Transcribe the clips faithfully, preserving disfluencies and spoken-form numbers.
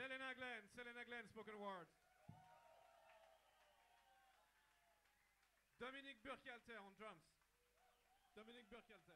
Selena Glenn, Selena Glenn Spoken Word. Dominique Burkhalter on drums. Dominique Burkhalter.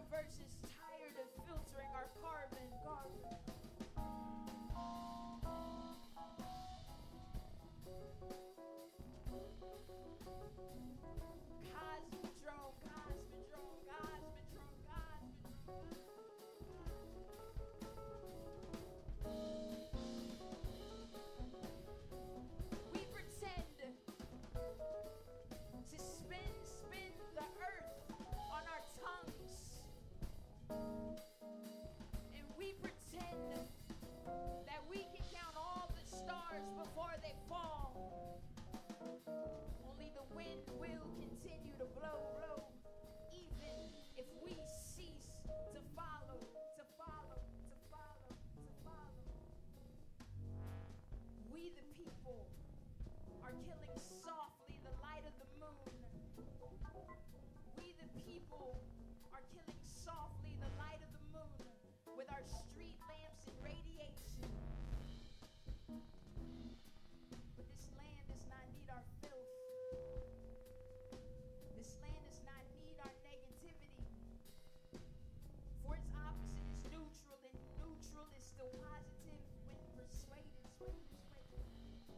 universe is tired of filtering our carbon. Carbon. Cosmodrome, Cosmodrome, Cosmodrome, Cosmodrome. We pretend to spin, spin the earth on our tongues. And we pretend that we can count all the stars before they fall. Only the wind will continue to blow, blow, even if we cease to follow, to follow, to follow, to follow. We the people are killing softly the light of the moon. We the people are killing softly the light of the moon with our street lamps and radiation. But this land does not need our filth. This land does not need our negativity. For its opposite is neutral, and neutral is still positive when persuaded. Persuaded, persuaded.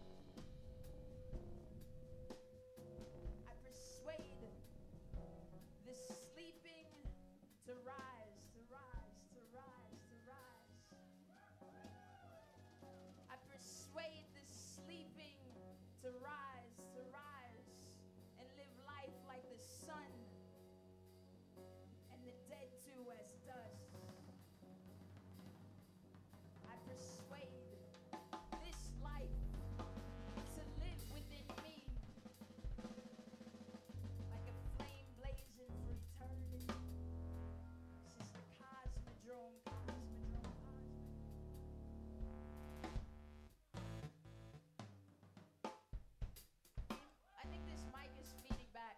I persuade the sleeping to rise, to rise, to rise, to rise. I persuade the sleeping to rise, to rise, and live life like the sun, and the dead too as dust. I persuade this life to live within me like a flame blazing for eternity. This is the Cosmodrome, Cosmodrome, Cosmodrome. I think this mic is feeding back.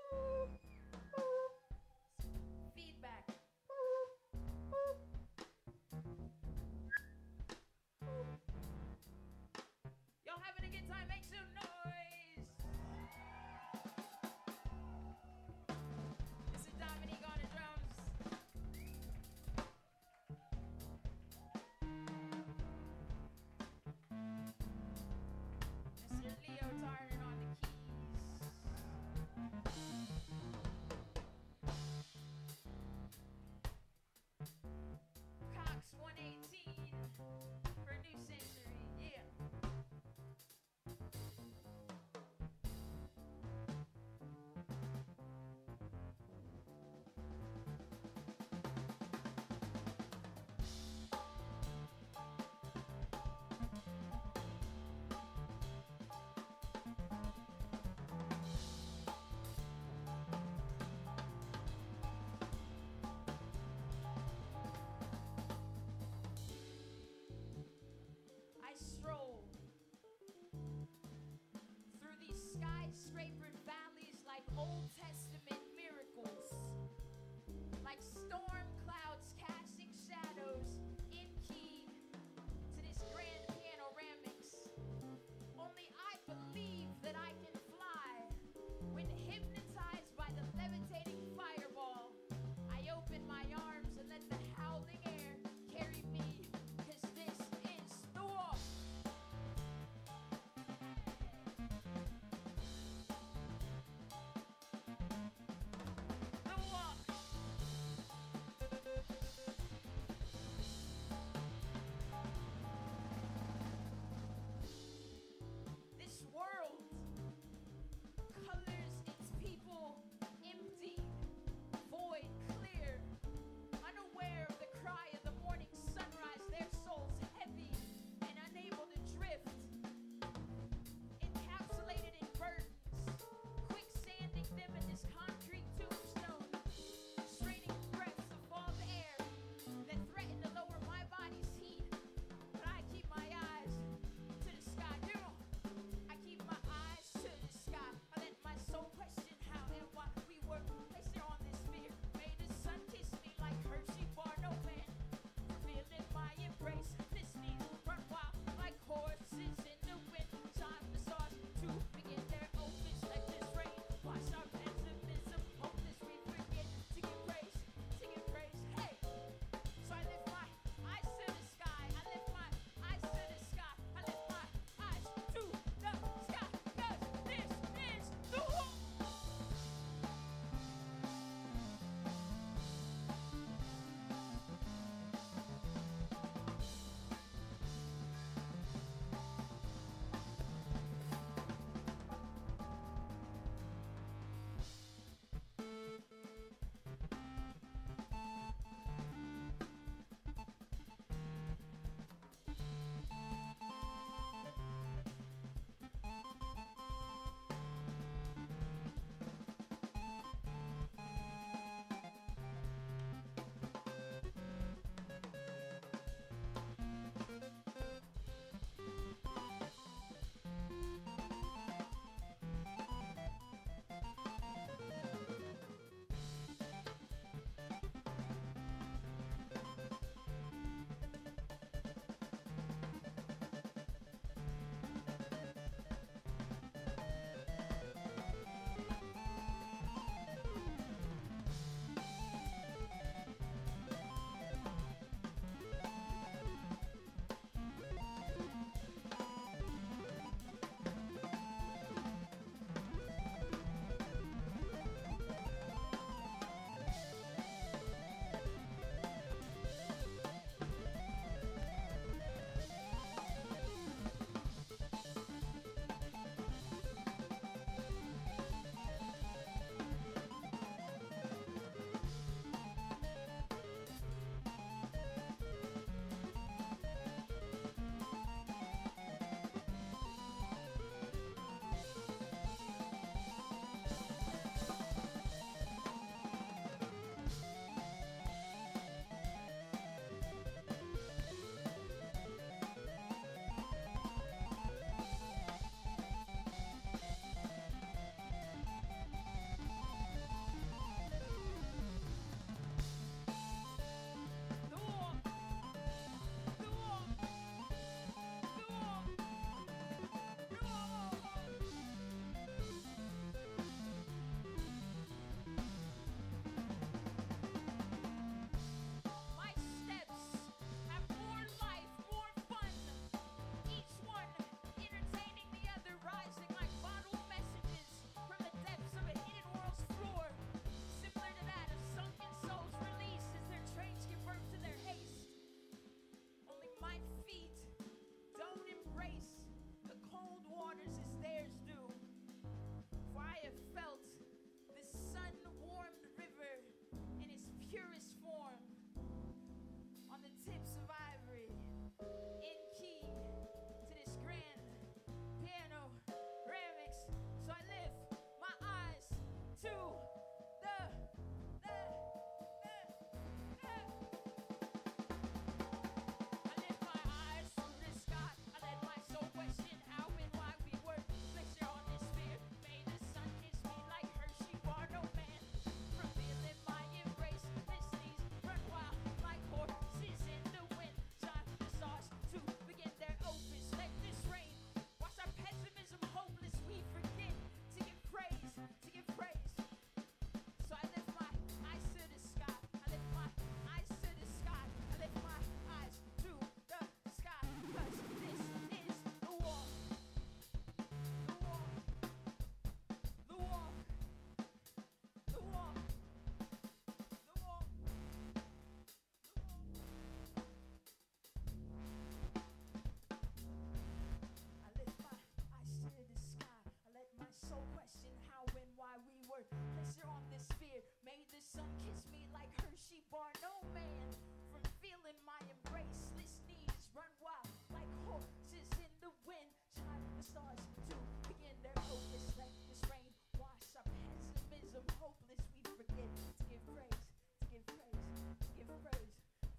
Feedback. Y'all having a good time? Make some noise. This is Dominique on the drums. Mister Leo Tarnan on the keys. Cox one eighteen for New Century. Yeah. I stroll through these skyscrapered valleys like Old Testament miracles, like storm clouds casting shadows in key to this grand panoramics. Only I believe that I can fly. When hypnotized by the levitating fireball, I open my arms and let the howling air carry me, 'cause this is the walk. The walk.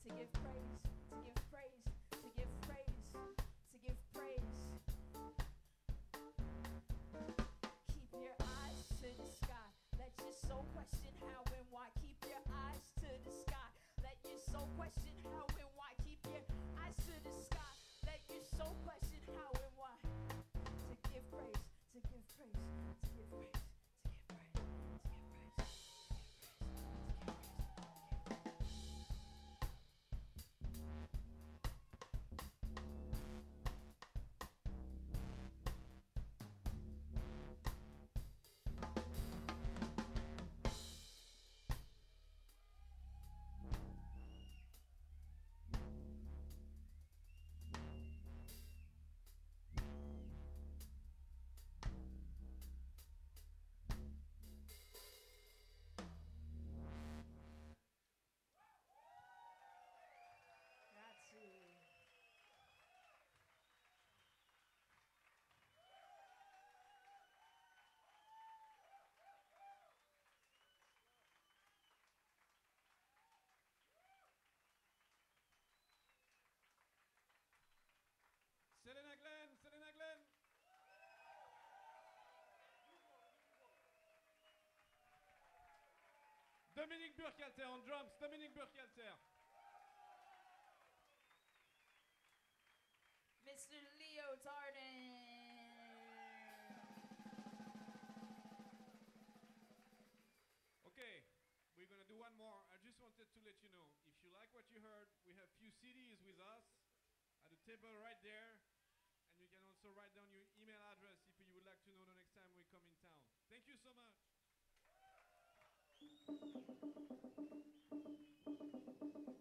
to give praise, to give praise, to give praise, to give praise. Keep your eyes to the sky. Let your soul question how and why. Keep your eyes to the sky. Let your soul question how and why. Keep your eyes to the sky. Let your soul question how and why. To give praise, to give praise, to give praise, to give praise, to give praise, to give praise, to give praise. Grazie. Selena Glenn, Selena Glenn. Dominique Burkhalter on drums, Dominique Burkhalter. Mister Leo Darden. Okay, we're gonna do one more. I just wanted to let you know, if you like what you heard, we have few C Ds with us at the table right there. And you can also write down your email address if you would like to know the next time we come in town. Thank you so much.